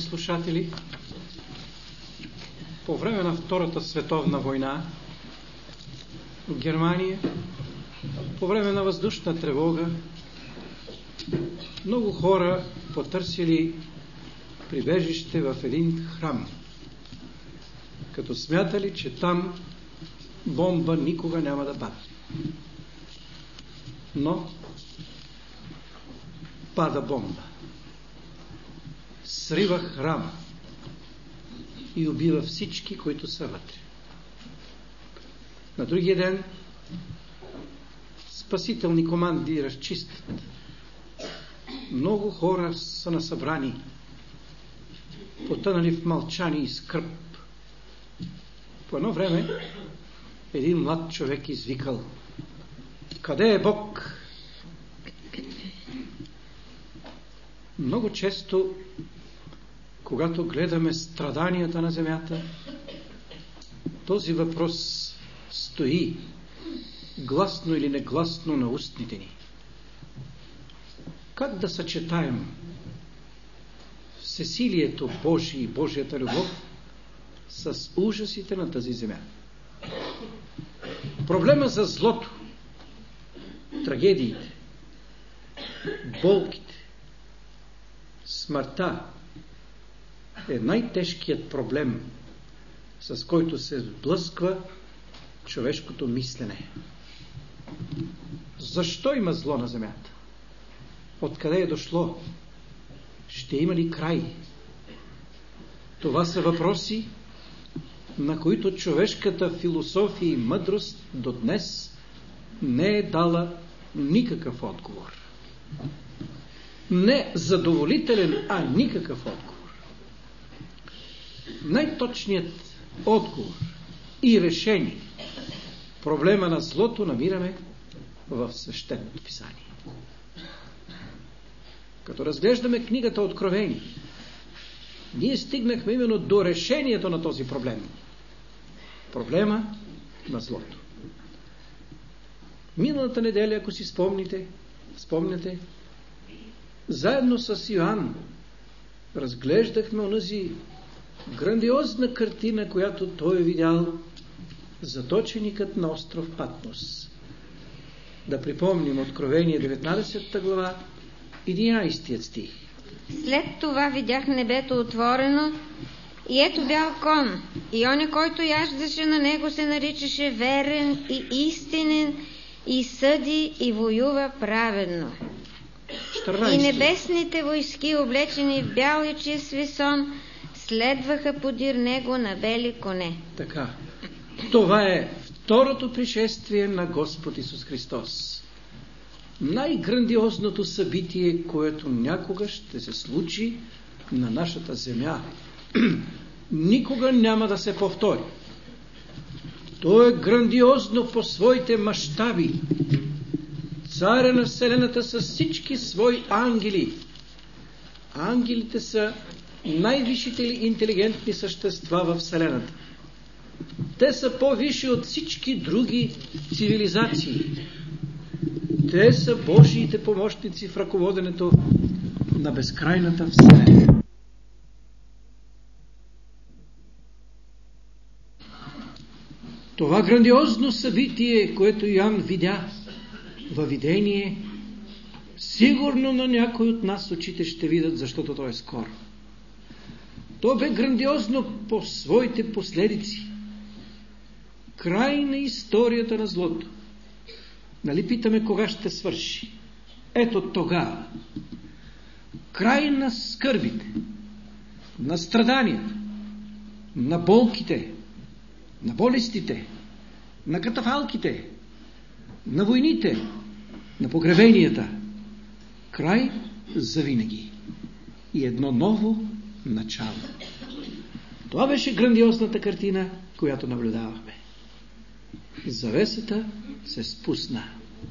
слушатели, по време на Втората световна война в Германия, по време на въздушна тревога, много хора потърсили прибежище в един храм, като смятали, че там бомба никога няма да падне. Но пада бомба, срива храма и убива всички, които са вътре. На другия ден спасителни команди разчистват. Много хора са насъбрани, потънали в мълчание и скръб. По едно време един млад човек извикал: къде е Бог? Много често, когато гледаме страданията на земята, този въпрос стои гласно или негласно на устните ни. Как да съчетаем всесилието Божие и Божията любов с ужасите на тази земя? Проблема за злото, трагедиите, болките, смъртта е най-тежкият проблем, с който се сблъсква човешкото мислене. Защо има зло на земята? Откъде е дошло? Ще има ли край? Това са въпроси, на които човешката философия и мъдрост до днес не е дала никакъв отговор. Не задоволителен, а никакъв отговор. Най-точният отговор и решение проблема на злото намираме в Свещеното писание. Като разглеждаме книгата Откровение, ние стигнахме именно до решението на този проблем. Проблема на злото. Миналата неделя, ако си спомняте, заедно с Йоан разглеждахме онази грандиозна картина, която той е видял, заточеникът на остров Патмос. Да припомним Откровение 19 глава, 11 стих. След това видях небето отворено и ето бял кон, и оня, който яждаше на него, се наричаше верен и истинен и съди и воюва праведно. 14. И небесните войски, облечени в бял и чист весон, следваха подир него на бели коне. Така. Това е второто пришествие на Господ Исус Христос. Най-грандиозното събитие, което някога ще се случи на нашата земя. Никога няма да се повтори. То е грандиозно по своите мащаби. Царя на Вселената с всички свои ангели. Ангелите са най-висшите интелигентни същества във Вселената. Те са по-висши от всички други цивилизации. Те са Божиите помощници в ръководенето на безкрайната Вселена. Това грандиозно събитие, което Йоан видя във видение, сигурно на някой от нас очите ще видят, защото то е скоро. То бе грандиозно по своите последици. Край на историята на злото. Нали питаме кога ще свърши? Ето тогава. Край на скърбите, на страданията, на болките, на болестите, на катафалките, на войните, на погребенията. Край завинаги. И едно ново начало. Това беше грандиозната картина, която наблюдавахме. Завесата се спусна.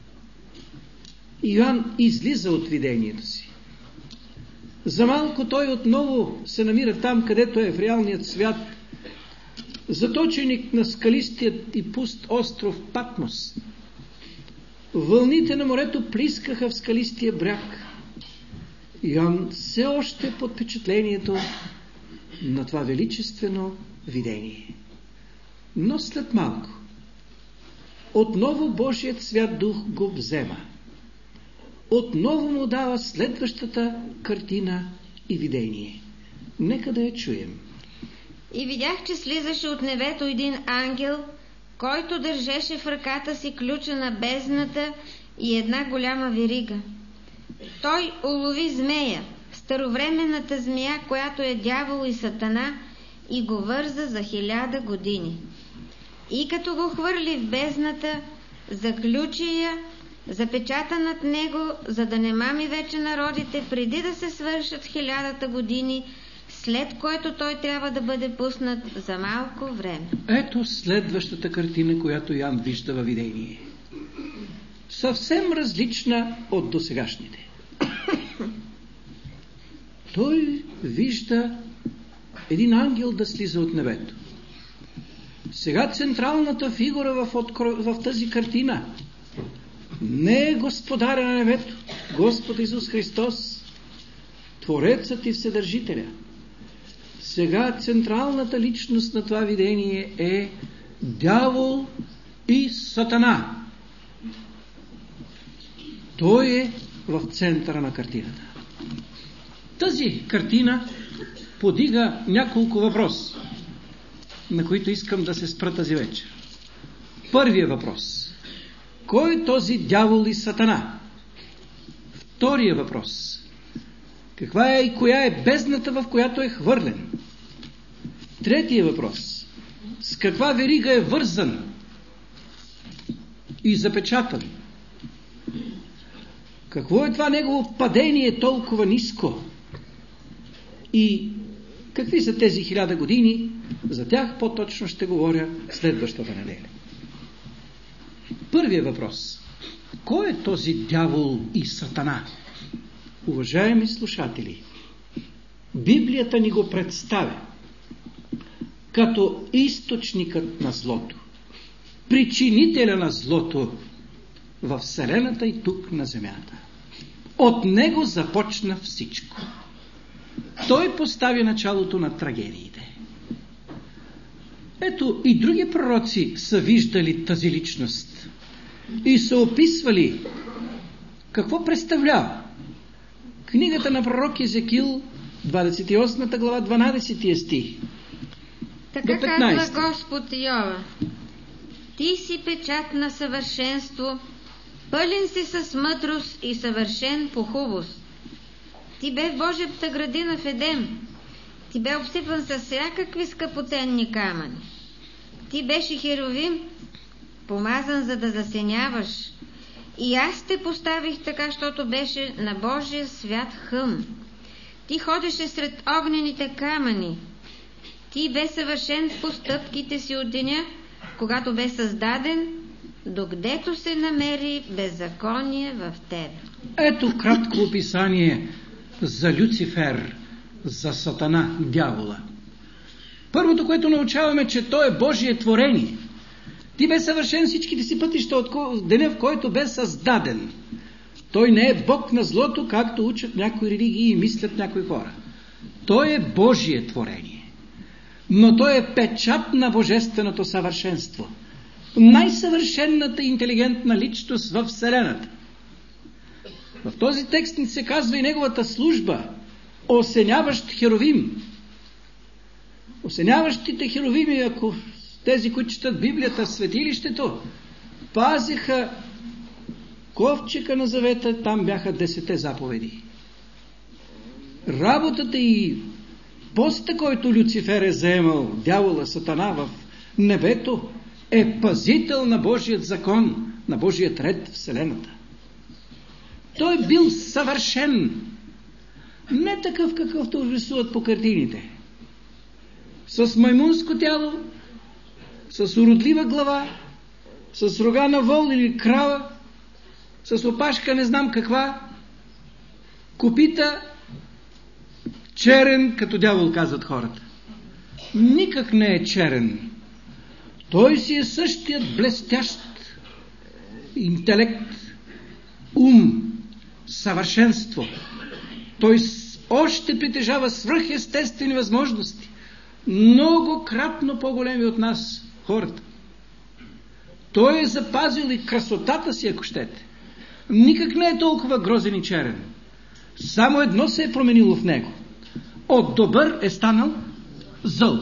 Йоан излиза от видението си. За малко той отново се намира там, където е в реалният свят, заточеник на скалистият и пуст остров Патмос. Вълните на морето плискаха в скалистия бряг. Йоан все още под впечатлението на това величествено видение. Но след малко отново Божият свят дух го взема. Отново му дава следващата картина и видение. Нека да я чуем. И видях, че слизаше от небето един ангел, който държеше в ръката си ключа на бездната и една голяма верига. Той улови змея, старовременната змия, която е дявол и сатана, и го върза за 1000 години. И като го хвърли в бездната, заключи я, запечата над него, за да не мами вече народите, преди да се свършат 1000 години, след което той трябва да бъде пуснат за малко време. Ето следващата картина, която Ян вижда във видение. Съвсем различна от досегашните. Той вижда един ангел да слиза от небето. Сега централната фигура в тази картина не е Господаря на небето, Господ Исус Христос, Творецът и Вседържителя. Сега централната личност на това видение е дявол и сатана. Той е в центъра на картината. Тази картина подига няколко въпроси, на които искам да се спра тази вечер. Първият въпрос: кой е този дявол и сатана? Втория въпрос: каква е и коя е бездната, в която е хвърлен? Третия въпрос: с каква верига е вързан и запечатан? Какво е това негово падение толкова ниско? И какви са тези 1000 години? За тях по-точно ще говоря следващата неделя. Първият въпрос: кой е този дявол и сатана? Уважаеми слушатели, Библията ни го представя като източникът на злото, причинителя на злото във Вселената и тук на земята. От него започна всичко. Той постави началото на трагедиите. Ето, и други пророци са виждали тази личност и са описвали какво представлява. Книгата на пророк Езекил, 28 глава, 12 стих. Така казва Господ Йова: ти си печат на съвършенство, пълен си с мъдрост и съвършен по хубост. Ти бе в Божията градина в Едем. Ти бе обсипан с всякакви скъпоценни камъни. Ти беше херовим, помазан за да засеняваш. И аз те поставих така, защото беше на Божия свят хъм. Ти ходеше сред огнените камъни. Ти бе съвършен в постъпките си от деня, когато бе създаден, докъдето се намери беззаконие в тебе. Ето кратко описание за Люцифер, за сатана, дявола. Първото, което научаваме, че той е Божие творение. Ти бе съвършен всичките си пътища от деня, в който бе създаден. Той не е Бог на злото, както учат някои религии и мислят някои хора. Той е Божие творение. Но той е печат на божественото съвършенство. Най-съвършенната интелигентна личност във Вселената. В този текст ни се казва и неговата служба – осеняващ херовим. Осеняващите херовими, ако тези, които четат Библията в светилището, пазиха ковчега на завета, там бяха 10 заповеди. Работата и поста, който Люцифер е заемал, дявола, сатана в небето, е пазител на Божият закон, на Божият ред в Вселената. Той бил съвършен, не такъв какъвто рисуват по картините. С маймунско тяло, с уродлива глава, с рога на вол или крава, с опашка не знам каква, копита, черен, като дявол казват хората. Никак не е черен. Той си е същият блестящ интелект, ум, съвършенство. Той още притежава свръхестествени възможности, многократно по-големи от нас, хората. Той е запазил и красотата си, ако щете. Никак не е толкова грозен и черен. Само едно се е променило в него. От добър е станал зъл.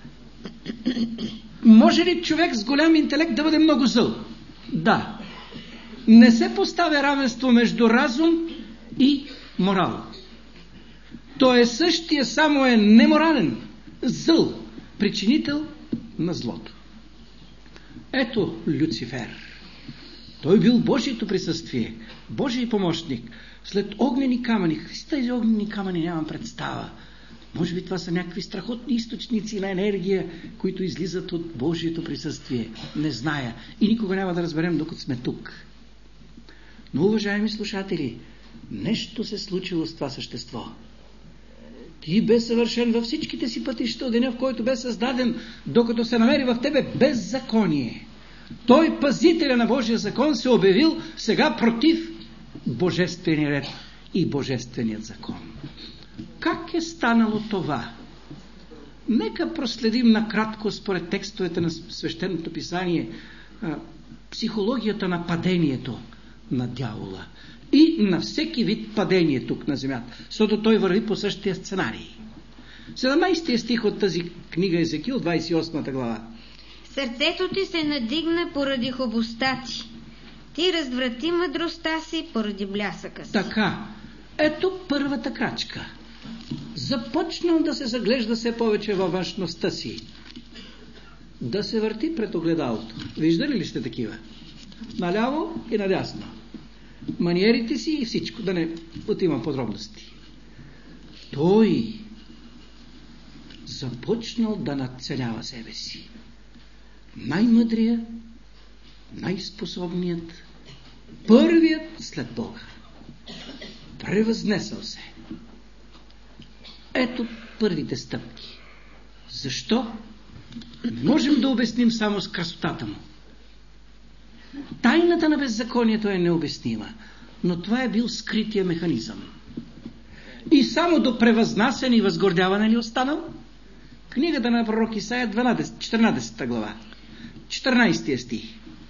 Може ли човек с голям интелект да бъде много зъл? Да. Не се поставя равенство между разум и морал. Той е същия, само е неморален, зъл, причинител на злото. Ето Люцифер. Той бил Божието присъствие, Божий помощник. След огнени камъни, какви са тези огнени камъни, нямам представа. Може би това са някакви страхотни източници на енергия, които излизат от Божието присъствие. Не зная. И никога няма да разберем, докато сме тук. Но, уважаеми слушатели, нещо се случило с това същество. Ти бе съвършен във всичките си пътища от деня, в който бе създаден, докато се намери в тебе беззаконие. Той, пазителя на Божия закон, се обявил сега против божествения ред и божественият закон. Как е станало това? Нека проследим накратко според текстовете на Свещеното писание психологията на падението на дявола и на всеки вид падение тук на земята, защото той върви по същия сценарий. 17 стих от тази книга Езекил, 28 глава. Сърцето ти се надигна поради хубостта ти. Ти разврати мъдростта си поради блясъка си. Така, ето първата крачка. Започнал да се заглежда все повече във външността си. Да се върти пред огледалото. Виждали ли сте такива? Наляво и надясно. Маниерите си и всичко, да не отивам подробности. Той започнал да надценява себе си. Най-мъдрият, най-способният, първият след Бога. Превъзнесъл се. Ето първите стъпки. Защо? Можем да обясним само с красотата му. Тайната на беззаконието е необяснима, но това е бил скрития механизъм. И само до превъзнасяне и възгордяване ли останал? Книгата на пророк Исаия, 14 глава, 14 стих.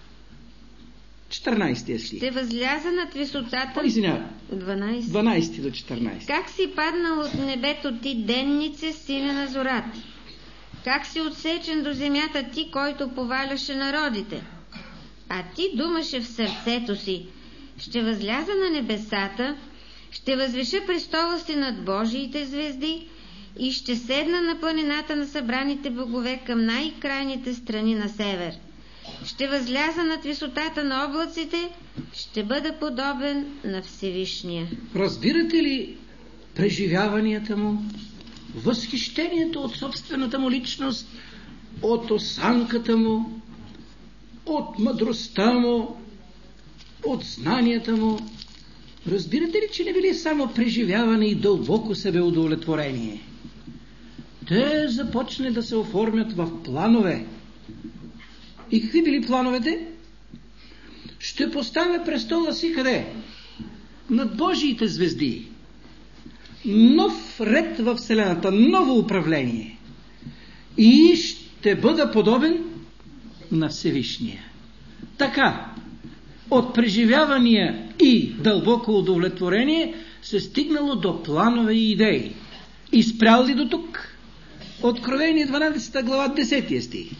14 стих. Ще възляза над висотата... 12 до 14. Как си паднал от небето ти, деннице, сине на зората? Как си отсечен до земята ти, който поваляше народите? А ти думаше в сърцето си: ще възляза на небесата, ще възвиша престола си над Божиите звезди и ще седна на планината на събраните богове към най-крайните страни на север. Ще възляза над висотата на облаците, ще бъда подобен на Всевишния. Разбирате ли преживяванията му, възхищението от собствената му личност, от осанката му, от мъдростта му, от знанията му? Разбирате ли, че не били само преживяване и дълбоко себеудовлетворение? Те започне да се оформят в планове. И какви били плановете? Ще поставя престола си къде? Над Божиите звезди. Нов ред във Вселената, ново управление. И ще бъда подобен на Всевишния. Така, от преживявания и дълбоко удовлетворение се стигнало до планове и идеи. И спрял ли до тук? Откровение 12 глава, 10 стих.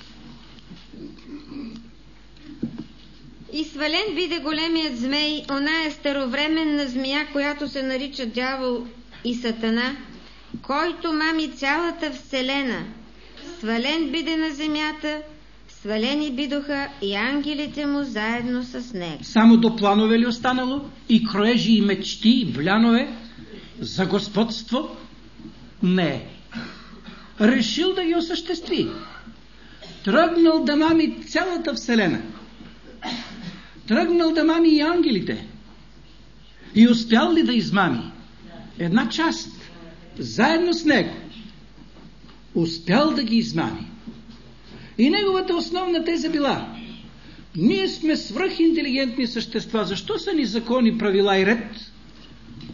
И свален биде големият змей, оная старовременна змия, която се нарича дявол и сатана, който мами цялата вселена. Свален биде на земята, свалени бидоха и ангелите му заедно с него. Само до планове ли останало? И кроежи, и мечти, и блянове за господство? Не. Решил да ги осъществи. Тръгнал да мами цялата вселена. Тръгнал да мами и ангелите. И успял ли да измами една част заедно с него? Успял да ги измами. И неговата основна теза била: ние сме свръхинтелигентни същества. Защо са ни закони, правила и ред?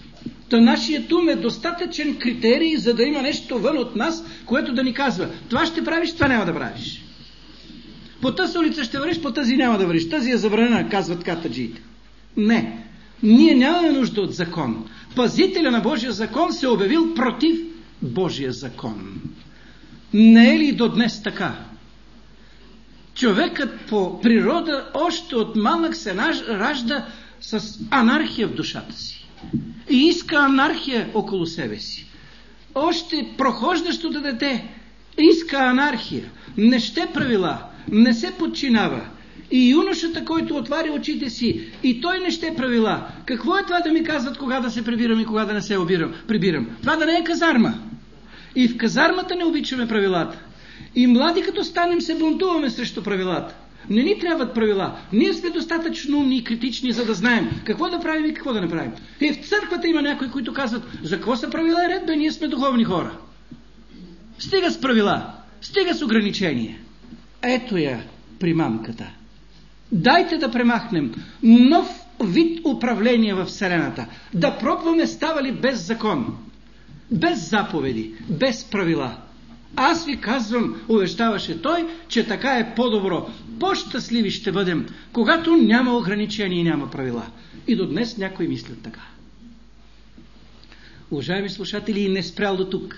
Та нашият ум е достатъчен критерий, за да има нещо вън от нас, което да ни казва: това ще правиш, това няма да правиш. По тази улица ще вървиш, по тази няма да вървиш. Тази е забранена, казват катаджиите. Не. Ние нямаме нужда от закон. Пазителя на Божия закон се обявил против Божия закон. Не е ли до днес така? Човекът по природа още от малък се ражда с анархия в душата си. И иска анархия около себе си. Още прохождащото дете иска анархия. Не ще правила, не се подчинява. И юношата, който отваря очите си, и той не ще правила. Какво е това да ми казват кога да се прибирам и кога да не се прибирам? Това да не е казарма. И в казармата не обичаме правилата. И млади като станем се бунтуваме срещу правилата. Не ни трябват правила. Ние сме достатъчно умни и критични, за да знаем какво да правим и какво да не правим. И в църквата има някои, които казват: за какво са правила и ред, бе, ние сме духовни хора. Стига с правила, стига с ограничения. Ето я примамката. Дайте да премахнем нов вид управление в Вселената. Да пробваме става ли без закон, без заповеди, без правила. Аз ви казвам, увещаваше той, че така е по-добро. По-щастливи ще бъдем, когато няма ограничения и няма правила. И до днес някои мислят така. Уважаеми слушатели, и не спрял до тук.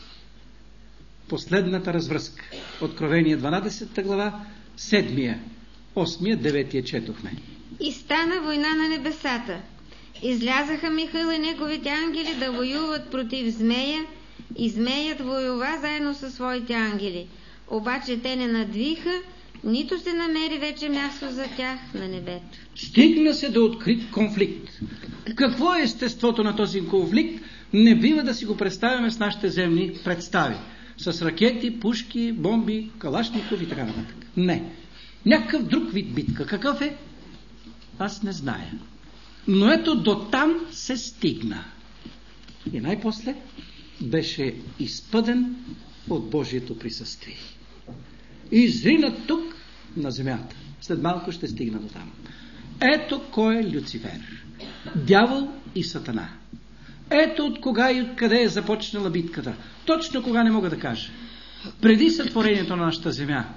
Последната развръзка. Откровение 12 глава, 7, 8, 9 четохме. И стана война на небесата. Излязаха Михаил и неговите ангели да воюват против змея, и змеят воюва заедно със своите ангели. Обаче те не надвиха, нито се намери вече място за тях на небето. Стигна се до открит конфликт. Какво е естеството на този конфликт? Не бива да си го представяме с нашите земни представи. С ракети, пушки, бомби, калашников и така нататък. Не. Някакъв друг вид битка. Какъв е? Аз не зная. Но ето до там се стигна. И най-после беше изпъден от Божието присъствие. И изрина тук на земята. След малко ще стигна до там. Ето кой е Люцифер. Дявол и Сатана. Ето от кога и откъде е започнала битката. Точно кога не мога да кажа. Преди сътворението на нашата земя.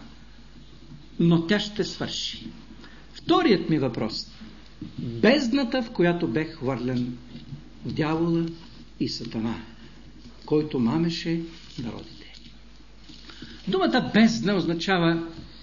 Но тя ще свърши. Вторият ми въпрос. Бездната, в която бе хвърлен дявола и Сатана, който мамеше народите. Думата бездна означава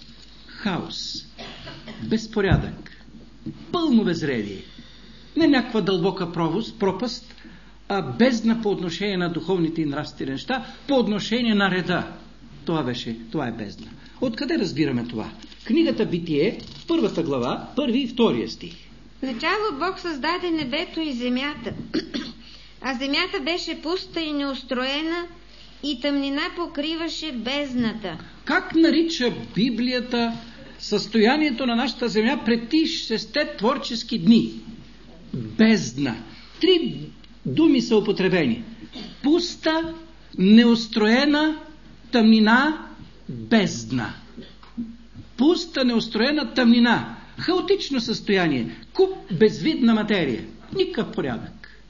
хаос, безпорядък, пълно безредие. Не някаква дълбока пропаст, а бездна по отношение на духовните и нравствени неща, по отношение на реда. Това е бездна. Откъде разбираме това? Книгата Битие, 1 глава, 1 и 2 стих. Начало Бог създаде небето и земята, а земята беше пуста и неустроена, и тъмнина покриваше бездната. Как нарича Библията състоянието на нашата земя пред тия 6 творчески дни? Бездна. 3 думи са употребени. Пуста, неустроена, тъмнина, бездна. Пуста, неустроена, тъмнина. Хаотично състояние. Куп безвидна материя. Никакъв порядък.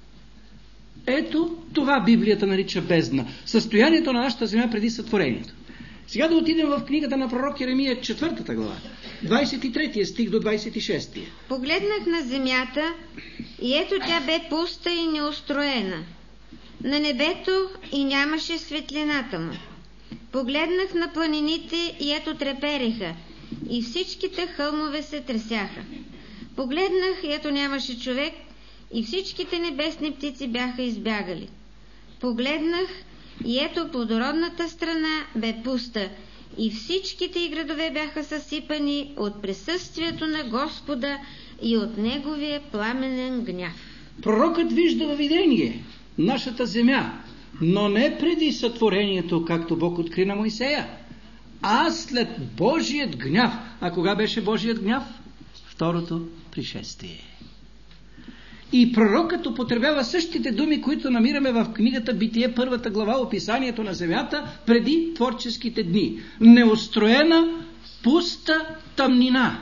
Ето това Библията нарича бездна. Състоянието на нашата земя преди сътворението. Сега да отидем в книгата на пророк Еремия, 4 глава, 23 стих до 26. Погледнах на земята и ето тя бе пуста и неустроена. На небето и нямаше светлината му. Погледнах на планините и ето трепереха, и всичките хълмове се тресяха. Погледнах и ето нямаше човек, и всичките небесни птици бяха избягали. Погледнах и ето плодородната страна бе пуста, и всичките й градове бяха съсипани от присъствието на Господа и от Неговия пламенен гняв. Пророкът вижда във видение нашата земя, но не преди сътворението, както Бог откри на Мойсея, а след Божият гняв. А кога беше Божият гняв? Второто пришествие. И пророкът употребява същите думи, които намираме в книгата Битие, 1 глава, описанието на земята преди творческите дни. Неустроена, пуста тъмнина.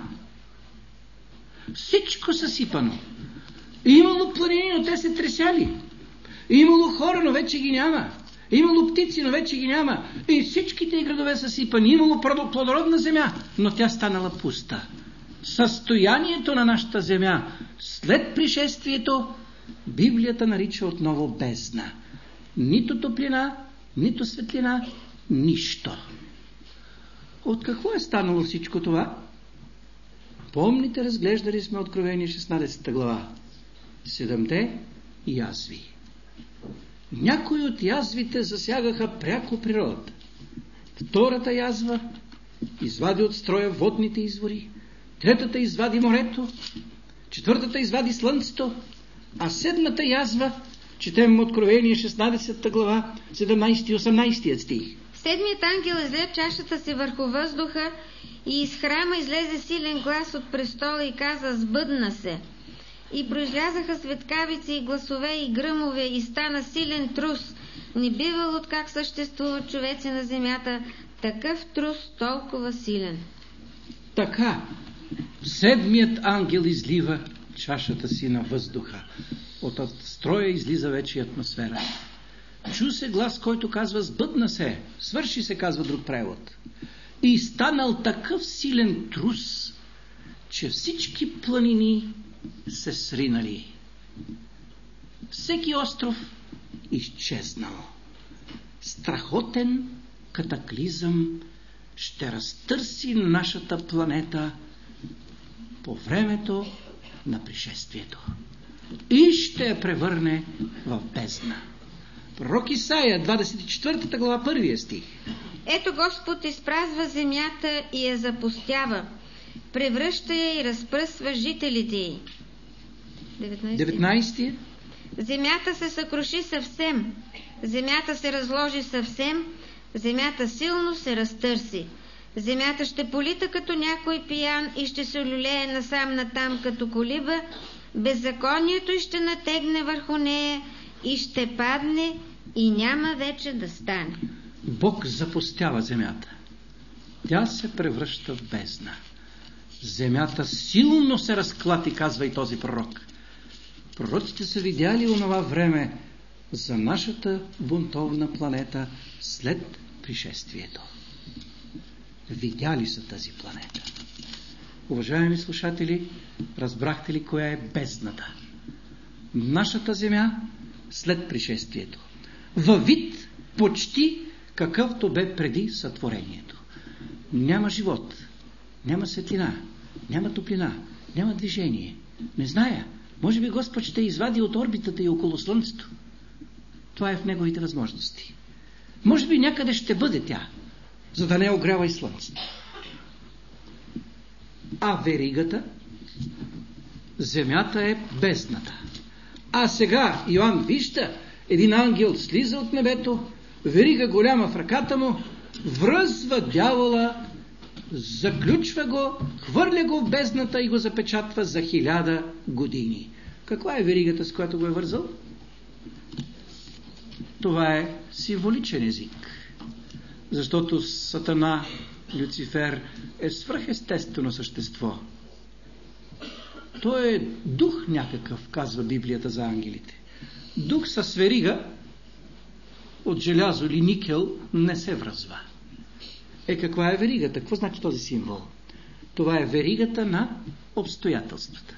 Всичко съсипано. Имало планини, но те се тресяли. Имало хора, но вече ги няма. Имало птици, но вече ги няма. И всичките градове са сипани. Имало плодородна земя, но тя станала пуста. Състоянието на нашата земя след пришествието Библията нарича отново бездна. Нито топлина, нито светлина, нищо. От какво е станало всичко това? Помните, разглеждали сме Откровение 16 глава. 7 язви. Някои от язвите засягаха пряко природата. Втората язва извади от строя водните извори. Третата извади морето. Четвъртата извади слънцето. А седмата язва, четем Откровение 16 глава, 17 и 18 стих. Седмият ангел изле чашата си върху въздуха и из храма излезе силен глас от престола и каза: сбъдна се. И произлязаха светкавици и гласове и гръмове и стана силен трус. Не бивал от как съществуват човеци на земята такъв трус толкова силен. Така, седмият ангел излива чашата си на въздуха. От строя излиза вече атмосфера. Чу се глас, който казва: сбъдна се, свърши се, казва друг превод. И станал такъв силен трус, че всички планини се сринали. Всеки остров изчезнал. Страхотен катаклизъм ще разтърси нашата планета по времето на пришествието и ще я превърне в бездна. Пророк Исаия, 24 глава, 1 стих. Ето Господ изпразва земята и я запустява, превръща я и разпръсва жителите й. 19. Земята се съкруши съвсем, земята се разложи съвсем, земята силно се разтърси. Земята ще полита като някой пиян и ще се люлее насам натам като колиба, беззаконието й ще натегне върху нея и ще падне и няма вече да стане. Бог запустява земята. Тя се превръща в бездна. Земята силно се разклати, казва и този пророк. Пророците са видяли онова време за нашата бунтовна планета след пришествието. Видяли са тази планета. Уважаеми слушатели, разбрахте ли коя е бездната? Нашата земя след пришествието. Във вид почти какъвто бе преди сътворението. Няма живот, няма светлина, няма топлина, няма движение. Не зная, може би Господ ще извади от орбитата и около Слънцето. Това е в неговите възможности. Може би някъде ще бъде тя, за да не огрява и Слънцето. А веригата, земята е бездната. А сега Йоан вижда, един ангел слиза от небето, верига голяма в ръката му, връзва дявола, заключва го, хвърля го в бездната и го запечатва за 1000 години. Каква е веригата, с която го е вързал? Това е символичен език. Защото Сатана, Люцифер, е свръхестествено същество. Той е дух някакъв, казва Библията за ангелите. Дух с верига от желязо или никел не се връзва. Каква е веригата? Какво значи този символ? Това е веригата на обстоятелствата.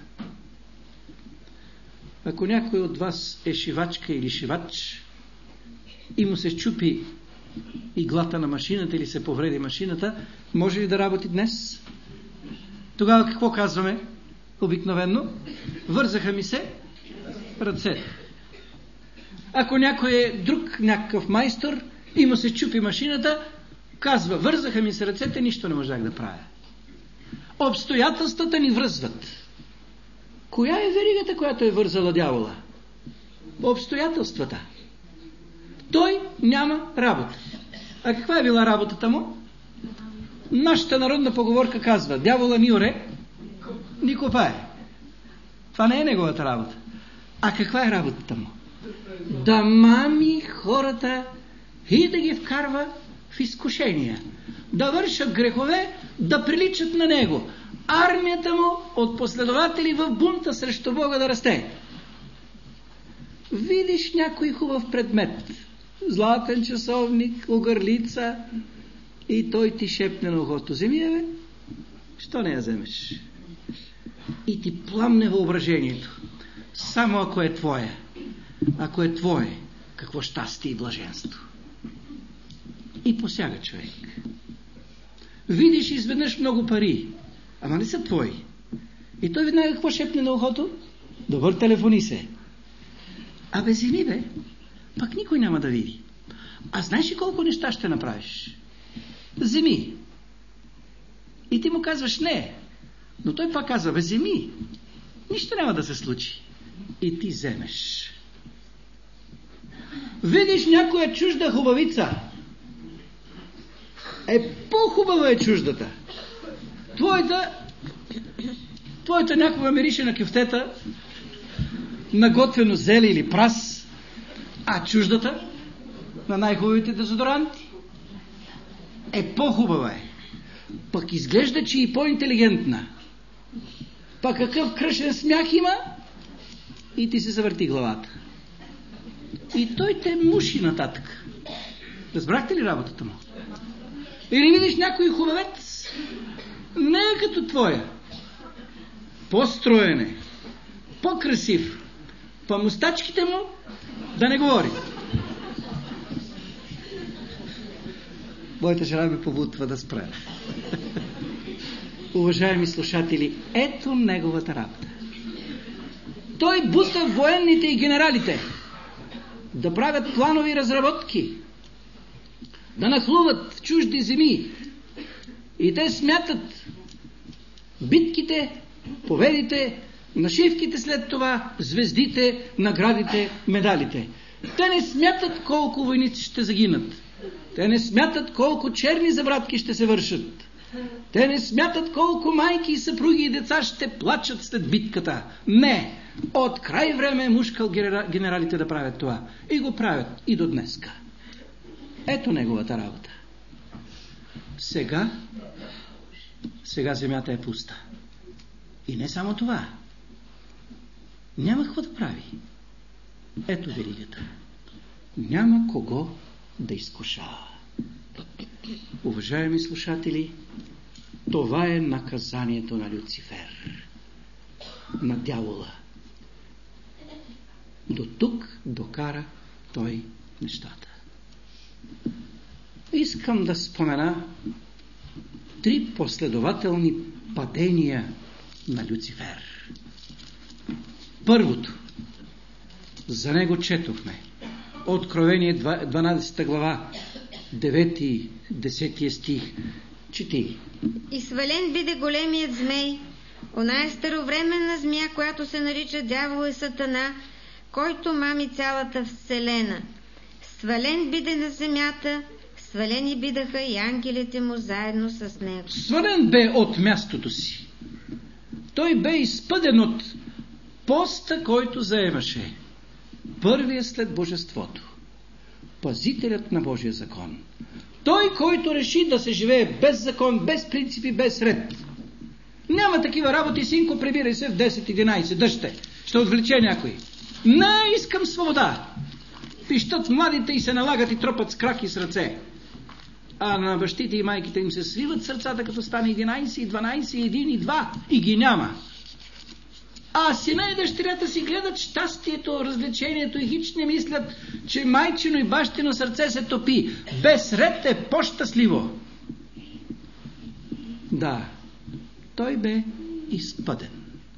Ако някой от вас е шивачка или шивач и му се счупи иглата на машината или се повреди машината, може ли да работи днес? Тогава какво казваме обикновено? Вързаха ми се ръцете. Ако някой е друг някакъв майстор и му се счупи машината, казва: вързаха ми се ръцете, нищо не можах да правя. Обстоятелствата ни връзват. Коя е веригата, която е вързала дявола? Обстоятелствата. Той няма работа. А каква е била работата му? Нашата народна поговорка казва: дявола ни оре, ни копае. Това не е неговата работа. А каква е работата му? Да мами хората и да ги вкарва в изкушения. Да вършат грехове, да приличат на него. Армията му от последователи в бунта срещу Бога да расте. видиш някой хубав предмет, златен часовник, огърлица, и той ти шепне на ухото: вземи я, бе, що не я вземеш? И ти пламне въображението. Само ако е твоя. Ако е твое, какво щастие и блаженство. И посяга човек. Видиш изведнъж много пари, ама не са твои. И той веднага какво шепне на ухото? Добър, телефони се. Абе, вземи, бе, пак никой няма да види. А знаеш ли колко неща ще направиш? Вземи. И ти му казваш не. Но той пак казва: бе, вземи. Нищо няма да се случи. И ти вземеш. Видиш някоя чужда хубавица. По-хубава е чуждата. Твоята някога мирише на кюфтета, на готвено зеле или прас, а чуждата на най-хубавите дезодоранти. По-хубава е. Пък изглежда, че и по-интелигентна. Пък какъв кръшен смях има, и ти се завърти главата. И той те муши нататък. Разбрахте ли работата му? Или видиш някой хубавец, не е като твоя, по-строен е, по-красив, па мустачките му да не говори. Моята жена ми побутва да спра. Уважаеми слушатели, ето неговата работа. Той бута военните и генералите да правят планови разработки, да нахлуват в чужди земи. И те смятат битките, победите, нашивките след това, звездите, наградите, медалите. Те не смятат колко войници ще загинат. Те не смятат колко черни забратки ще се вършат. Те не смятат колко майки, съпруги и деца ще плачат след битката. Не! От край време е мушкал генералите да правят това. И го правят и до днеска. Ето неговата работа. Сега земята е пуста. И не само това. Няма какво да прави. Ето веригата. Няма кого да изкушава. Уважаеми слушатели, това е наказанието на Люцифер, на дявола. До тук докара той нещата. Искам да спомена 3 последователни падения на Люцифер. Първото, за него четохме. Откровение 12 глава, 9-10 стих. Чети. И свален биде големият змей, оная старовременна змия, която се нарича дявол и сатана, който мами цялата вселена. Свален биде на земята, свалени бидаха и ангелите му заедно с него. Свален бе от мястото си. Той бе изпъден от поста, който заемаше. Първият след божеството. Пазителят на Божия закон. Той, който реши да се живее без закон, без принципи, без ред. Няма такива работи, синко, прибирай се в 10-11, дъжте. Ще отвлече някой. Не, искам свобода. Пищат младите и се налагат и тропат с крак и с ръце. А на бащите и майките им се свиват сърцата, като стане 11, и 12, и 1, и 2, и ги няма. А сина и дъщерята си гледат щастието, развлечението и хич не мислят, че майчино и бащино сърце се топи. Без ред е по-щастливо. Да, той бе изпъден.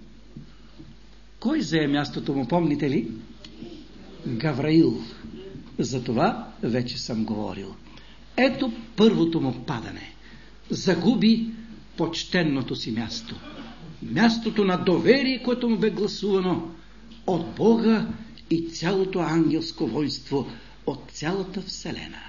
Кой зае мястото му, помните ли? Гавраил. За това вече съм говорил. Ето първото му падане. Загуби почтенното си място. Мястото на доверие, което му бе гласувано от Бога и цялото ангелско войнство, от цялата вселена.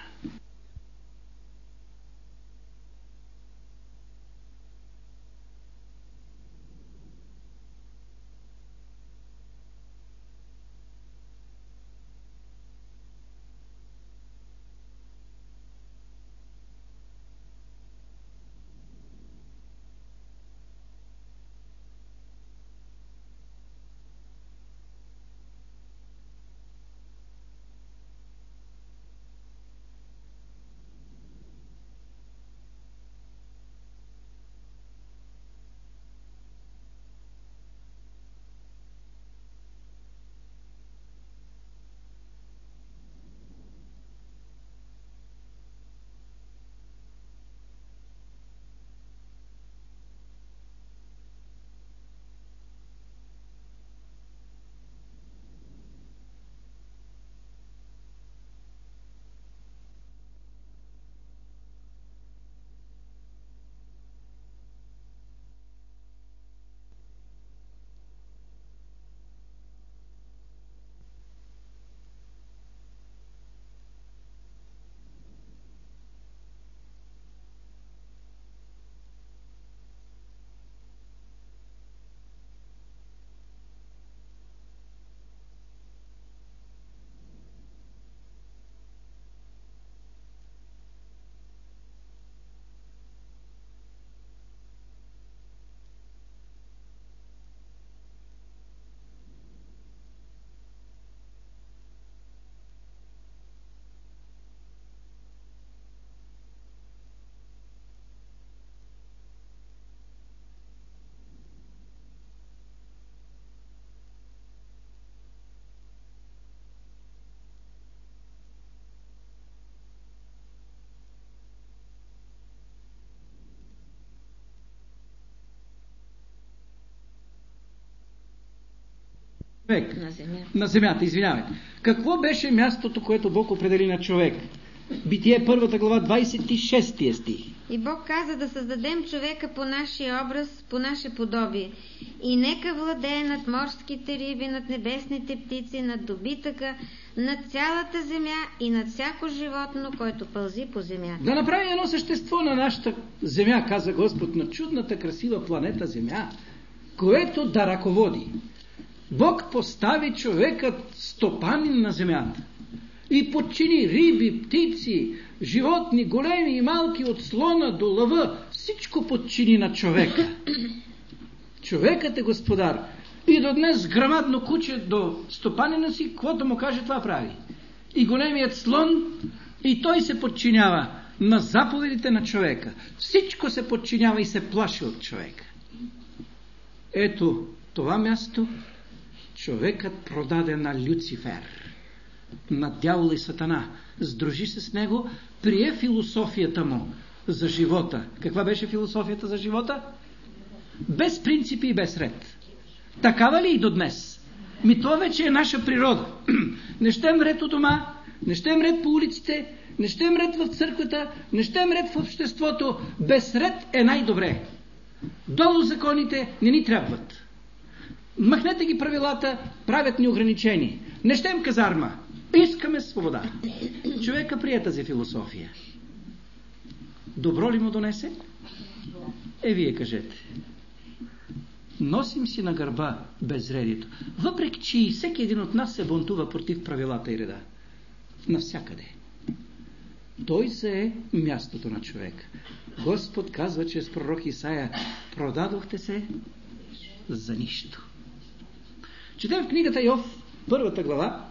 На земята, извинявайте. Какво беше мястото, което Бог определи на човек? Битие 1 глава, 26 стих. И Бог каза да създадем човека по нашия образ, по наше подобие. И нека владее над морските риби, над небесните птици, над добитъка, над цялата земя и над всяко животно, което пълзи по земята. Да направи едно същество на нашата земя, каза Господ, на чудната, красива планета Земя, което да ръководи. Бог постави човекът стопанин на земята и подчини риби, птици, животни, големи и малки, от слона до лъва, всичко подчини на човека. Човекът е господар. И до днес грамадно куче до стопанина си, каквото му каже, това прави. И големият слон, и той се подчинява на заповедите на човека. Всичко се подчинява и се плаши от човека. Ето това място човекът продаде на Люцифер, на дявола и сатана. Сдружи се с него, прие философията му за живота. Каква беше философията за живота? Без принципи и без ред. Такава ли и до днес? Това вече е наша природа. Не щем ред у дома, не щем ред по улиците, не щем ред в църквата, не щем ред в обществото. Без ред е най-добре. Долу законите не ни трябват. Махнете ги правилата, правят ни ограничени. Не щем казарма. Искаме свобода. Човека прие тази философия. Добро ли му донесе? Вие кажете. Носим си на гърба безредието. Въпреки че и всеки един от нас се бунтува против правилата и реда. Навсякъде. Той зае мястото на човека. Господ казва чрез пророк Исаия: продадохте се за нищо. Четем в книгата Йов, 1 глава,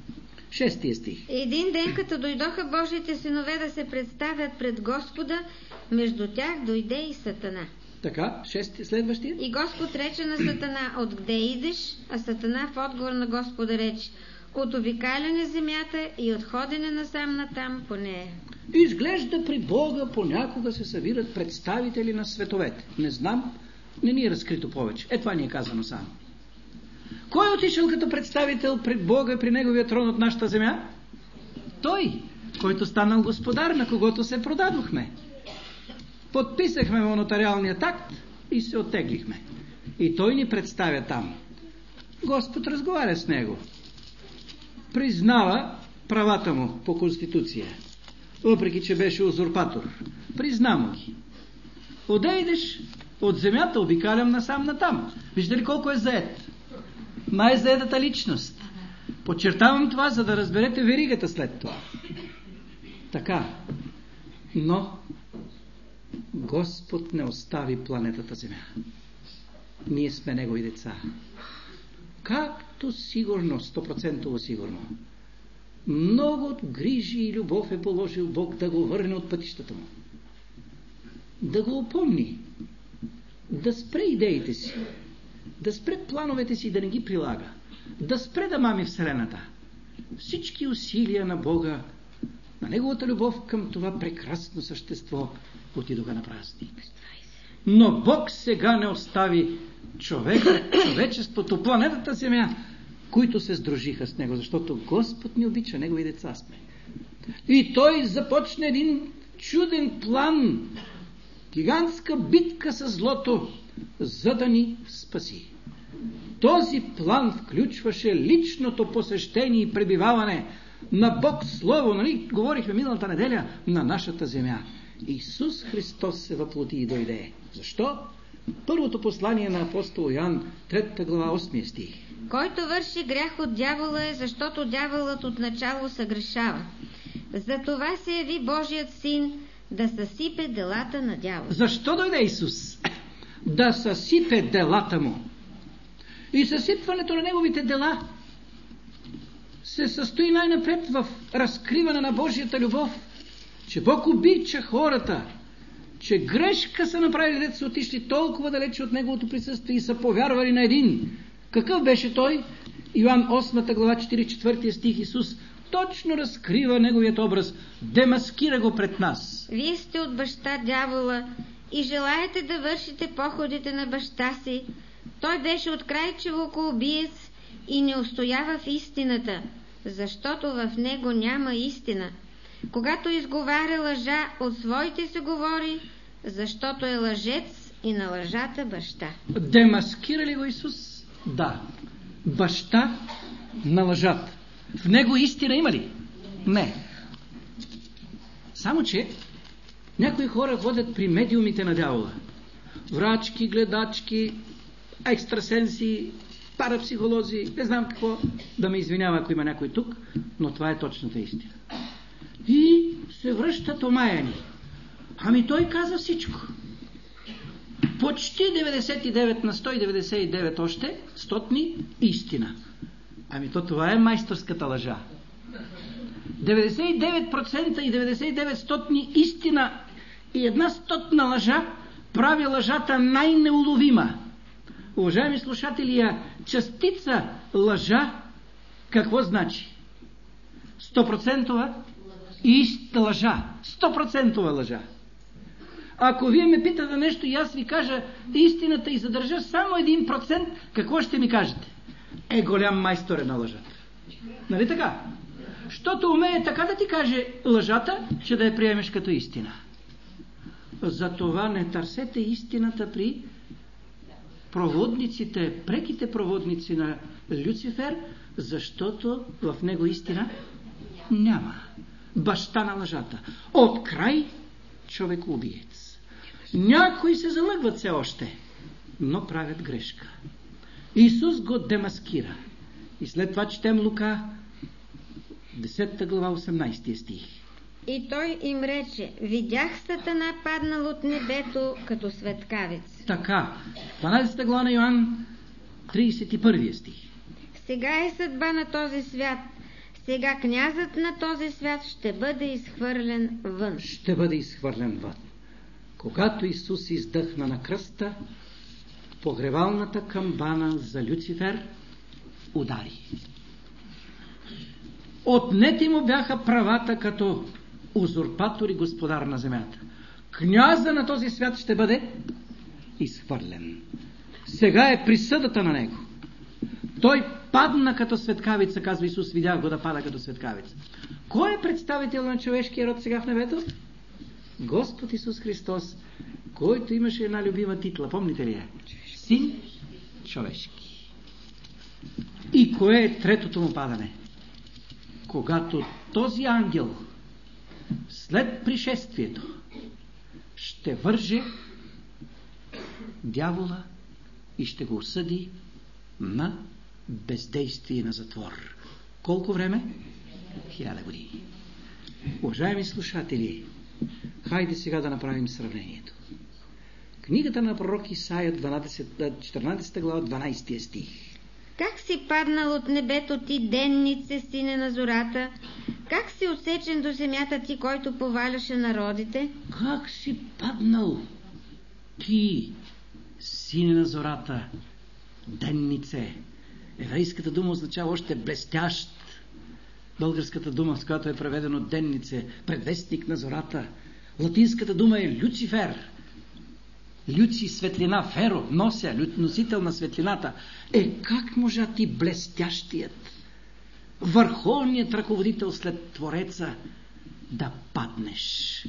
6 стих. Един ден, като дойдоха Божиите синове да се представят пред Господа, между тях дойде и Сатана. Така, 6 следващия. И Господ рече на Сатана: откъде идеш? А Сатана в отговор на Господа рече: от обикаляне земята и от ходене насам натам по нея. Изглежда при Бога понякога се събират представители на световете. Не знам, не ни е разкрито повече. Това ни е казано само. Кой е отишъл като представител пред Бога, при Неговия трон от нашата земя? Той, който станал господар, на когото се продадохме. Подписахме му нотариалния акт и се оттеглихме. И той ни представя там. Господ разговаря с него. Признава правата му по Конституция. Въпреки че беше узурпатор. Признава ги. Одейдеш от земята, обикалям насам натам. Виждате ли колко е заед? Най-заедата личност. Подчертавам това, за да разберете веригата след това. Така. Но Господ не остави планетата Земя. Ние сме Негови деца. Както сигурно, 100% сигурно, много грижи и любов е положил Бог да го върне от пътищата му. Да го опомни. Да спре идеите си. Да спре плановете си, да не ги прилага. Да спре да мами Вселената. Всички усилия на Бога, на Неговата любов към това прекрасно същество, отидоха на празни. Но Бог сега не остави човечеството, планетата Земя, които се сдружиха с Него, защото Господ ни обича, Негови деца сме. И Той започне един чуден план, гигантска битка с злото, за да ни спаси. Този план включваше личното посещение и пребиваване на Бог Слово, нали? Говорихме миналата неделя, на нашата земя. Исус Христос се въплоти и дойде. Защо? Първото послание на апостол Йоан, 3 глава, 8 стих. Който върши грях от дявола е, защото дяволът отначало съгрешава. Затова се яви Божият син да съсипе делата на дявола. Защо дойде Исус? Да съсипе делата му. И съсипването на неговите дела се състои най-напред в разкриване на Божията любов, че Бог обича хората, че грешка са направили, дето са отишли толкова далече от Неговото присъствие и са повярвали на един. Какъв беше той? Йоан 8 глава 4 стих. Исус точно разкрива Неговият образ, демаскира го пред нас. Вие сте от баща дявола и желаете да вършите походите на баща си. Той беше открайчив околобиец и не устоява в истината, защото в него няма истина. Когато изговаря лъжа, от своите се говори, защото е лъжец и на лъжата баща. Демаскира ли го Исус? Да. Баща на лъжата. В него истина има ли? Не. Само че някои хора ходят при медиумите на дявола. Врачки, гледачки, екстрасенси, парапсихолози, не знам какво, да ме извинява, ако има някой тук, но това е точната истина. И се връщат омаяни. Ами той каза всичко. Почти 99 на 199 още, стотни истина. Ами то това е майсторската лъжа. 99% и 99 стотни истина и една стотна лъжа прави лъжата най-неуловима. Уважаеми слушатели, частица лъжа какво значи? 100% лъжа. 100% лъжа. Ако вие ме питате нещо и аз ви кажа истината и задържа само 1%, какво ще ми кажете? Голям майстор е на лъжата. Нали така? Щото умее така да ти каже лъжата, че да я приемеш като истина. Затова не търсете истината при проводниците, преките проводници на Люцифер, защото в него истина няма. Баща на лъжата. От край човекоубиец. Някои се залъгват все още, но правят грешка. Исус го демаскира. И след това четем Лука 10 глава 18 стих. И той им рече: видях Сатана паднал от небето като светкавец. Така, 12 глава на Йоан 31 стих. Сега е съдба на този свят. Сега князът на този свят ще бъде изхвърлен вън. Ще бъде изхвърлен вън. Когато Исус издъхна на кръста, погребалната камбана за Люцифер удари. Отнети му бяха правата като узурпатор и господар на земята. Княза на този свят ще бъде изхвърлен. Сега е присъдата на него. Той падна като светкавица, казва Исус, видях го да пада като светкавица. Кой е представител на човешкия род сега в небето? Господ Исус Христос, който имаше една любима титла, помните ли я? Син човешки. И кое е третото му падане? Когато този ангел след пришествието ще върже дявола и ще го осъди на бездействие на затвор. Колко време? 1000 години. Уважаеми слушатели, хайде сега да направим сравнението. Книгата на пророк Исаия 14 глава 12 стих. Как си паднал от небето ти, деннице, сине на зората? Как си отсечен до земята ти, който поваляше народите? Как си паднал ти, сине на зората, деннице? Еврейската дума означава още блестящ. Българската дума, с която е преведено деннице, предвестник на зората. Латинската дума е Люцифер. Люци, светлина, феро, нося, носител на светлината. Как можа ти, блестящият, върховният ръководител след Твореца, да паднеш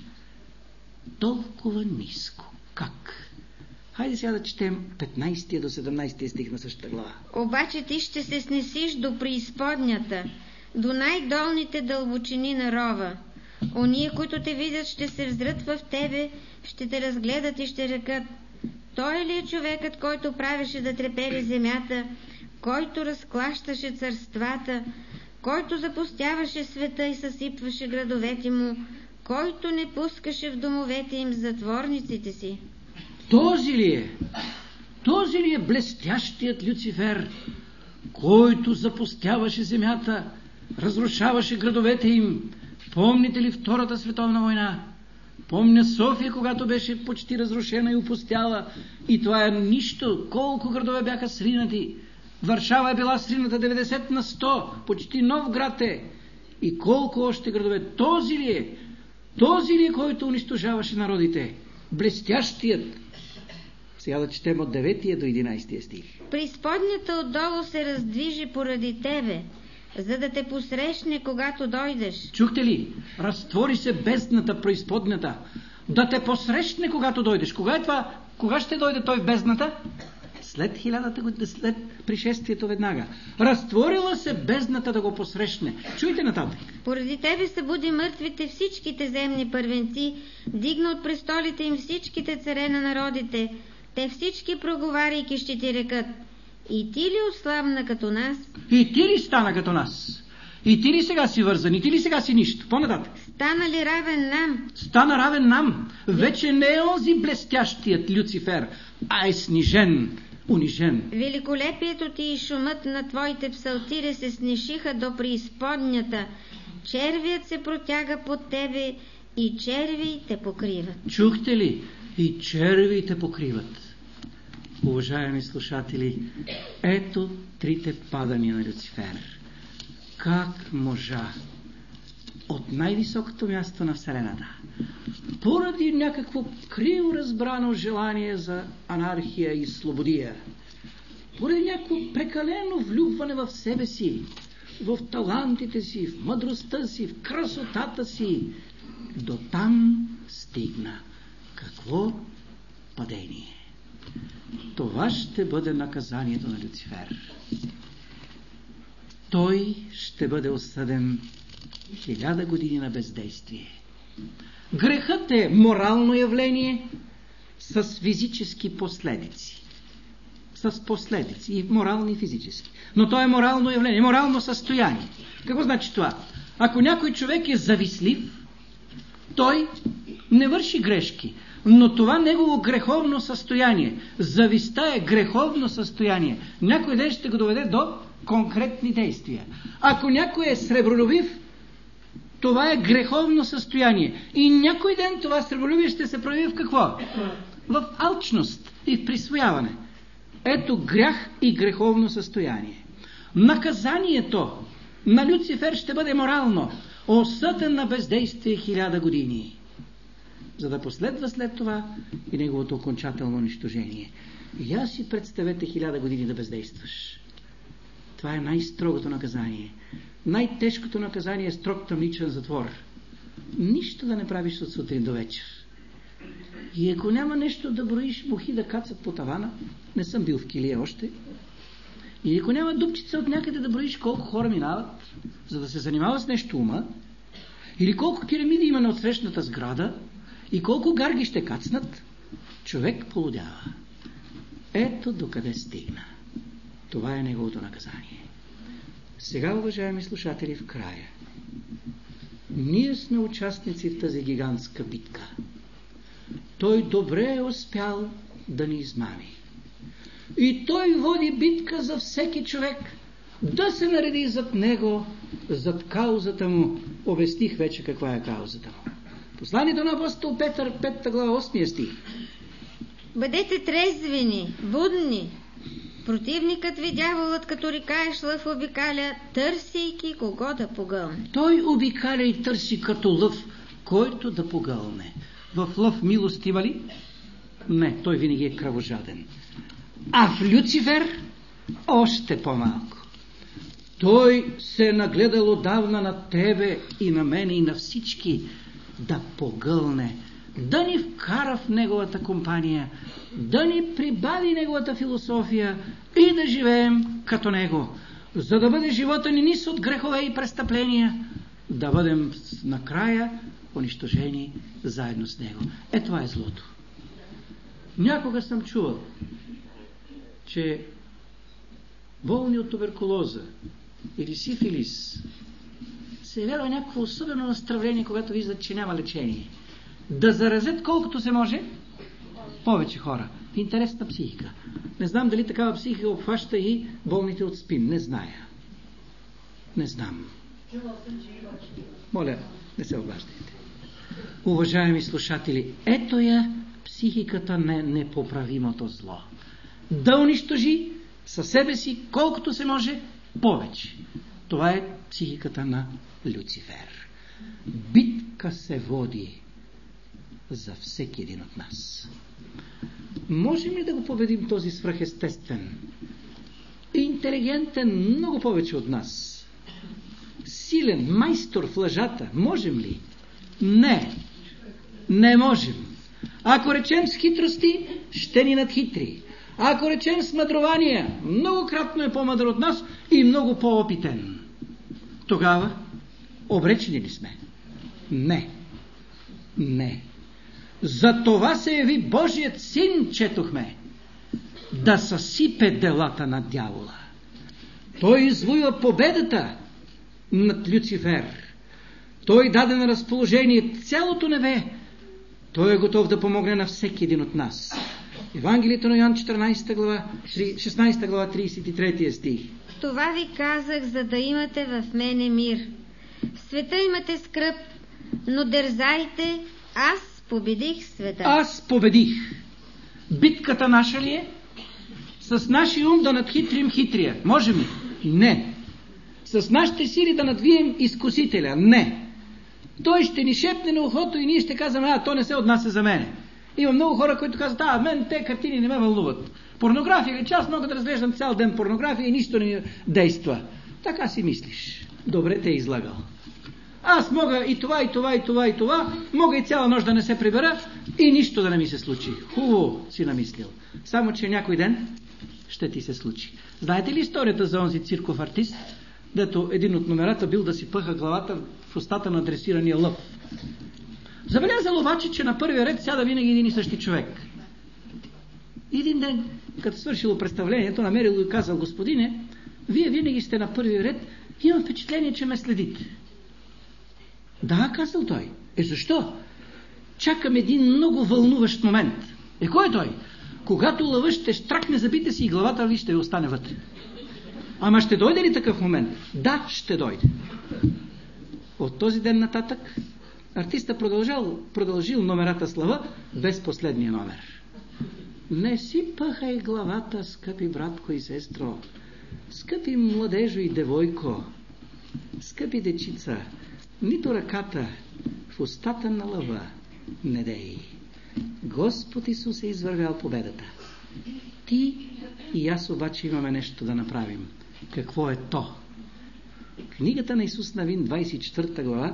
толкова ниско? Как? Хайде сега да четем 15 до 17 стих на същата глава. Обаче ти ще се снесиш до преизподнята, до най-долните дълбочини на рова. Ония, които те видят, ще се взрат в тебе, ще те разгледат и ще рекат: той ли е човекът, който правеше да трепери земята, който разклащаше царствата, който запустяваше света и съсипваше градовете му, който не пускаше в домовете им затворниците си? Този ли е? Този ли е блестящият Люцифер, който запустяваше земята, разрушаваше градовете им? Помните ли Втората световна война? Помня София, когато беше почти разрушена и опустяла. И това е нищо. Колко градове бяха сринати. Варшава е била срината 90 на 100. Почти нов град е. И колко още градове. Този ли е? Този ли е, който унищожаваше народите? Блестящият. Сега да четем от 9 до 11 стих. Преизподнята отдолу се раздвижи поради тебе, за да те посрещне, когато дойдеш. Чухте ли? Разтвори се бездната, преизподнята, да те посрещне, когато дойдеш. Кога е това? Кога ще дойде той в бездната? След 1000-та година, след пришествието веднага. Разтворила се бездната да го посрещне. Чуйте нататък. Поради тебе събуди мъртвите всичките земни първенци, дигна от престолите им всичките царе на народите. Те всички проговаряйки ще ти рекат: и ти ли отслабна като нас? И ти ли стана като нас? И ти ли сега си вързан? И ти ли сега си нищо? По-нататък. Стана ли равен нам? Стана равен нам. Вече не е онзи блестящият Люцифер, а е снижен, унижен. Великолепието ти и шумът на твоите псалтири се снишиха до преизподнята. Червият се протяга под тебе и черви те покриват. Чухте ли? И черви те покриват. Уважаеми слушатели, ето трите падания на Люцифер. Как можа от най-високото място на Вселената, поради някакво криво разбрано желание за анархия и слободия, поради някакво прекалено влюбване в себе си, в талантите си, в мъдростта си, в красотата си, до там стигна. Какво падение! Това ще бъде наказанието на Люцифер. Той ще бъде осъден 1000 години на бездействие. Грехът е морално явление с физически последици. С последици, и морални, и физически. Но то е морално явление, морално състояние. Какво значи това? Ако някой човек е завистлив, той не върши грешки, но това негово греховно състояние, завистта е греховно състояние. Някой ден ще го доведе до конкретни действия. Ако някой е сребролюбив, това е греховно състояние. И някой ден това сребролюбие ще се прояви в какво? В алчност и в присвояване. Ето грях и греховно състояние. Наказанието на Люцифер ще бъде морално, осъден на бездействие 1000 години, за да последва след това и неговото окончателно унищожение. И аз си представете 1000 години да бездействаш. Това е най-строгото наказание. Най-тежкото наказание е строг тъмничен затвор. Нищо да не правиш от сутрин до вечер. И ако няма нещо да броиш мухи да кацат по тавана, не съм бил в килия още, и ако няма дупчица от някъде да броиш колко хора минават, за да се занимава с нещо ума, или колко пирамиди има на отсрещната сграда, и колко гарги ще кацнат, човек полудява. Ето докъде стигна. Това е неговото наказание. Сега, уважаеми слушатели, в края. Ние сме участници в тази гигантска битка. Той добре е успял да ни измами. И той води битка за всеки човек, да се нареди зад него, зад каузата му. Обясних вече каква е каузата му. Посланието на апостол Петър, 5 глава, 8 стих. Бъдете трезвени, будни. Противникът ви, дяволът, като рикаеш лъв, обикаля, търсейки кого да погълне. Той обикаля и търси като лъв, който да погълне. В лъв милост има ли? Не, той винаги е кръвожаден. А в Люцифер още по-малко. Той се е нагледал отдавна на тебе и на мене и на всички да погълне, да ни вкара в неговата компания, да ни прибави неговата философия и да живеем като него, за да бъде живота ни низ от грехове и престъпления, да бъдем накрая унищожени заедно с него. Това е злото. Някога съм чувал, че болни от туберкулоза или сифилис се явява някакво особено настроение, когато виждат, че няма лечение. Да заразят колкото се може повече хора. В интерес на психика. Не знам дали такава психика обхваща и болните от спин. Не зная. Не знам. Моля, не се обаждайте. Уважаеми слушатели, ето я психиката на непоправимото зло. Да унищожи със себе си колкото се може повече. Това е психиката на Люцифер. Битка се води за всеки един от нас. Можем ли да го победим този свръхестествен? Интелигентен много повече от нас. Силен, майстор в лъжата. Можем ли? Не. Не можем. Ако речем с хитрости, ще ни надхитри. Ако речем с мъдрование, многократно е по-мъдър от нас и много по-опитен. Тогава обречени ли сме? Не. Не. За това се яви Божият син, четохме, да съсипе делата на дявола. Той извоюва победата над Люцифер. Той даде на разположение цялото небе. Той е готов да помогне на всеки един от нас. Евангелието на Йоан 16 глава 33 стих. Това ви казах, за да имате в мене мир. В света имате скръб, но дързайте, аз победих света. Аз победих. Битката наша ли е? С нашия ум да надхитрим хитрия. Можем ли? Не. С нашите сили да надвием изкусителя. Не. Той ще ни шепне на ухото и ние ще казваме, то не се отнася за мене. Има много хора, които казват, мен те картини не ме вълнуват. Порнография, че аз мога да разглеждам цял ден порнография и нищо не ми действа. Така си мислиш. Добре те е излагал. Аз мога и това, и това, и това, и това, мога и цяла нощ да не се прибера и нищо да не ми се случи. Хубаво си намислил. Само, че някой ден ще ти се случи. Знаете ли историята за онзи цирков артист, дето един от номерата бил да си пъха главата в устата на дресирания лъв? Забелязал обаче, че на първия ред сяда винаги един и същи човек. Един ден, като свършило представлението, намерил и казал, господине, вие винаги сте на първия ред, имам впечатление, че ме следите. Да, казал той. Защо? Чакам един много вълнуващ момент. Кой е той? Когато лъвът ще штракне зъбите си и главата ви ще ви остане вътре. Ама ще дойде ли такъв момент? Да, ще дойде. От този ден нататък артиста продължил номерата с лъва без последния номер. Не си пъхай главата, скъпи братко и сестро, скъпи младежо и девойко, скъпи дечица, нито ръката в устата на лъва не дей. Господ Исус е извървял победата. Ти и аз обаче имаме нещо да направим. Какво е то? Книгата на Исус Навин, 24 глава,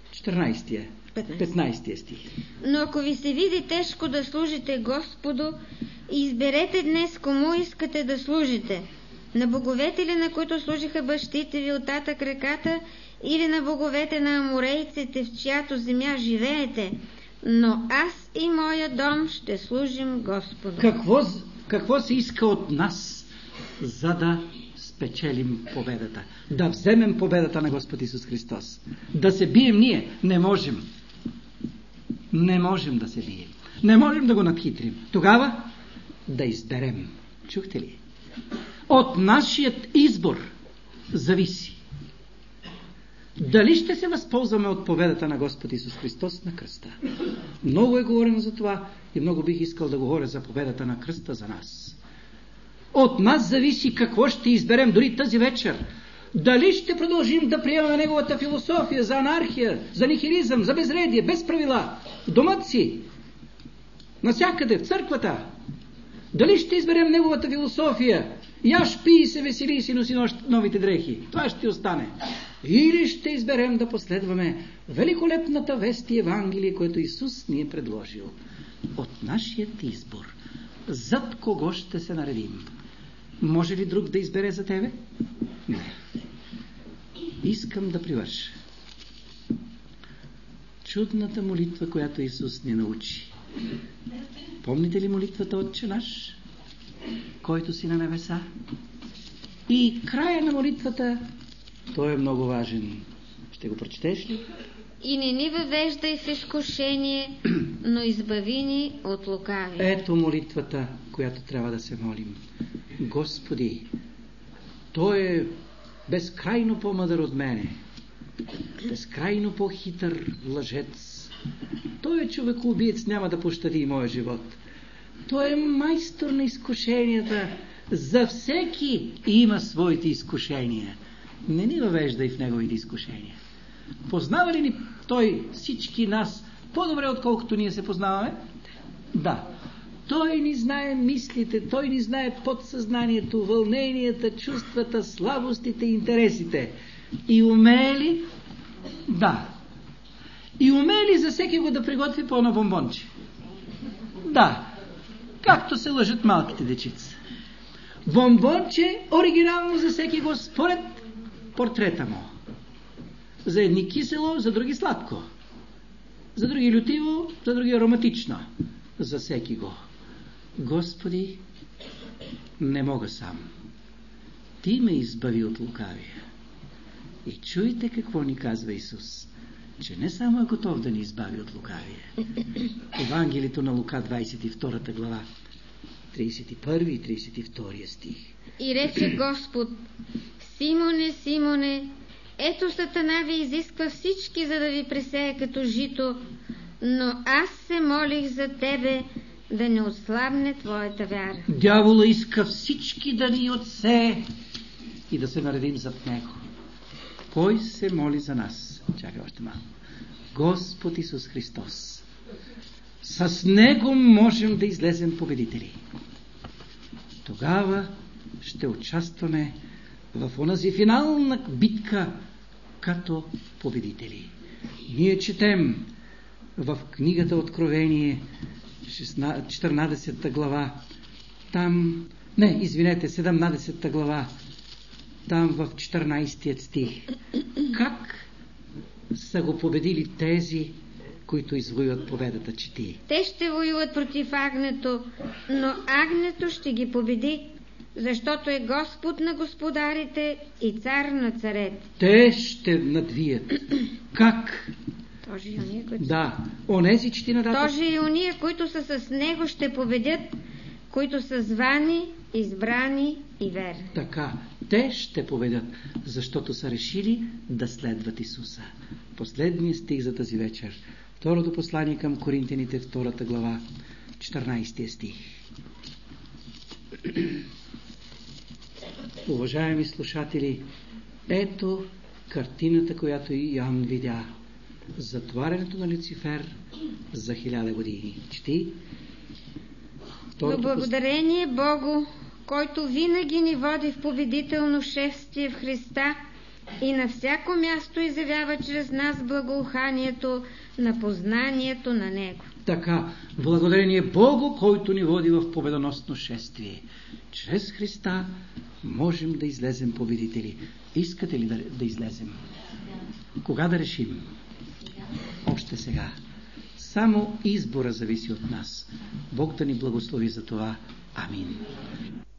15 стих. Но ако ви се види тежко да служите Господу, изберете днес кому искате да служите. На боговете ли, на които служиха бащите ви оттатък реката, или на боговете на аморейците, в чиято земя живеете? Но аз и моя дом ще служим Господу. Какво се иска от нас, за да спечелим победата? Да вземем победата на Господ Исус Христос. Да се бием ние? Не можем. Не можем да се бием. Не можем да го надхитрим. Тогава да изберем. Чухте ли? От нашият избор зависи дали ще се възползваме от победата на Господ Исус Христос на кръста. Много е говорено за това и много бих искал да говоря за победата на кръста за нас. От нас зависи какво ще изберем дори тази вечер. Дали ще продължим да приемаме неговата философия за анархия, за нихилизъм, за безредие, без правила, в домът си, навсякъде, в църквата. Дали ще изберем неговата философия, яш, пи и се весели и си носи новите дрехи. Това ще остане. Или ще изберем да последваме великолепната вест и Евангелие, което Исус ни е предложил. От нашият избор, зад кого ще се наредим? Може ли друг да избере за тебе? Не. Искам да привърша чудната молитва, която Исус ни научи. Помните ли молитвата Отче наш, който си на небеса? И края на молитвата, той е много важен. Ще го прочетеш ли? И не ни въвеждай в изкушение, но избави ни от лукави. Ето молитвата, която трябва да се молим. Господи, той е безкрайно по-мъдър от мене, безкрайно по-хитър лъжец. Той е човекоубиец, няма да пощади моя живот. Той е майстор на изкушенията. За всеки има своите изкушения. Не ни въвеждай в неговите изкушения. Познава ли ни той всички нас по-добре, отколкото ние се познаваме? Да. Той ни знае мислите, той ни знае подсъзнанието, вълненията, чувствата, слабостите, интересите. И умее ли? Да. И умее ли за всеки го да приготви по-на бомбонче? Да. Както се лъжат малките дечица. Бомбонче оригинално за всеки го според портрета му. За едни кисело, за други сладко. За други лютиво, за други ароматично. За всеки го. Господи, не мога сам. Ти ме избави от лукавия. И чуйте какво ни казва Исус, че не само е готов да ни избави от лукавия. Евангелието на Лука, 22 глава, 31 и 32 стих. И рече Господ: Симоне, Симоне, ето Сатана ви изисква всички, за да ви пресее като жито, но аз се молих за тебе, да не отслабне твоята вяра. Дявола иска всички да ни отсее и да се наредим зад него. Кой се моли за нас? Чакай още малко. Господ Исус Христос. С него можем да излезем победители. Тогава ще участваме в онази финална битка като победители. Ние четем в книгата Откровение, 14 глава, 17 глава, там в 14 стих. Как са го победили тези, които извоюват победата, чети? Те ще воюват против агнето, но агнето ще ги победи, защото е Господ на господарите и цар на царете. Те ще надвият. Как? Да, онези чети нататък. Тоже и уния, които са с него, ще победят, които са звани, избрани и верни. Така, те ще победят, защото са решили да следват Исуса. Последният стих за тази вечер. Второто послание към Коринтяните, 2 глава, 14 стих. Уважаеми слушатели, ето картината, която и Йоан видя. Затварянето на Люцифер за 1000 години. Чети. Но благодарение Богу, който винаги ни води в победително шествие в Христа и на всяко място изявява чрез нас благоуханието на познанието на Него. Така, благодарение Богу, който ни води в победоносно шествие. Чрез Христа можем да излезем победители. Искате ли да излезем? Кога да решим? Още сега. Само избора зависи от нас. Бог да ни благослови за това. Амин.